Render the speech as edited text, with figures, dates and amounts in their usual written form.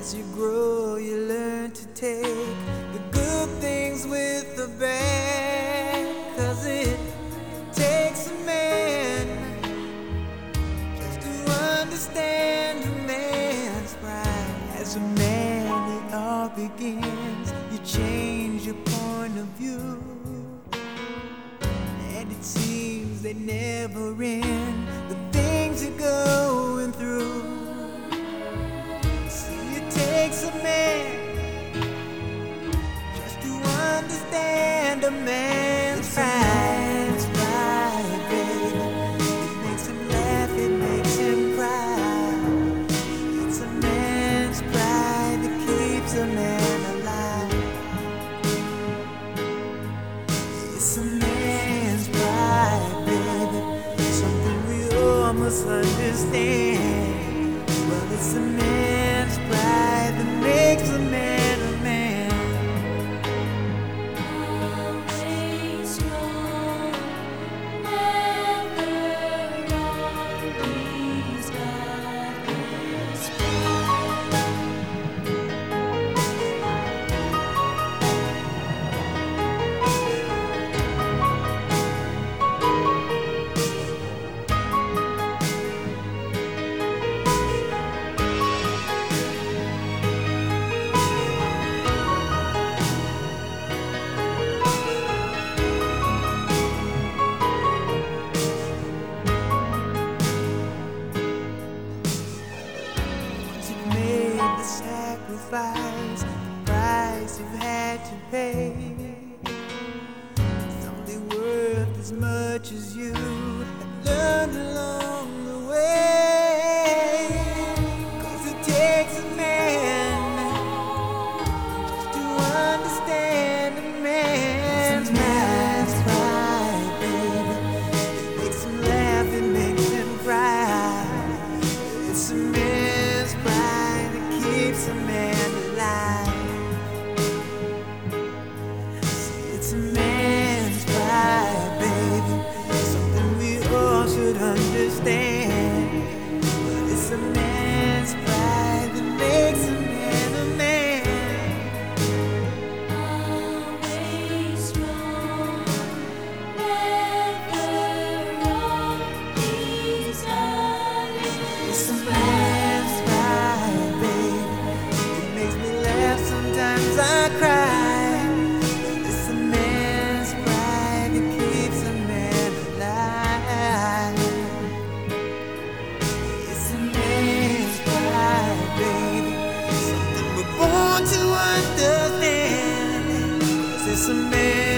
As you grow, you learn to take the good things with the bad. 'Cause it takes a man just to understand a man's pride. As a man, it all begins. You change your point of view, and it seems they never end. The things you're going through. See, it takes a man just to understand a man's pride. Baby. It makes him laugh, it makes him cry. It's a man's pride that keeps a man alive. It's a man's pride, baby. Something we all must understand. Well, it's a man's pride that makes a man a man. Always strong, never always got his You've made the sacrifice, the price you've had to pay. It's only worth as much as you have learned along the way. 'Cause it takes a man just to understand a man's pride, baby. It makes him laugh, it makes him cry. It's a man's pride that keeps a man alive. See, it's a man's pride, baby. Something we all should understand. But it's a man's pride that makes a man a man. always strong, never always got It's his a man's pride, baby. It makes me laugh, sometimes I cry. It's a man's pride that keeps a man alive. It's a man's pride, baby. Something we're born to understand. 'Cause it's a man's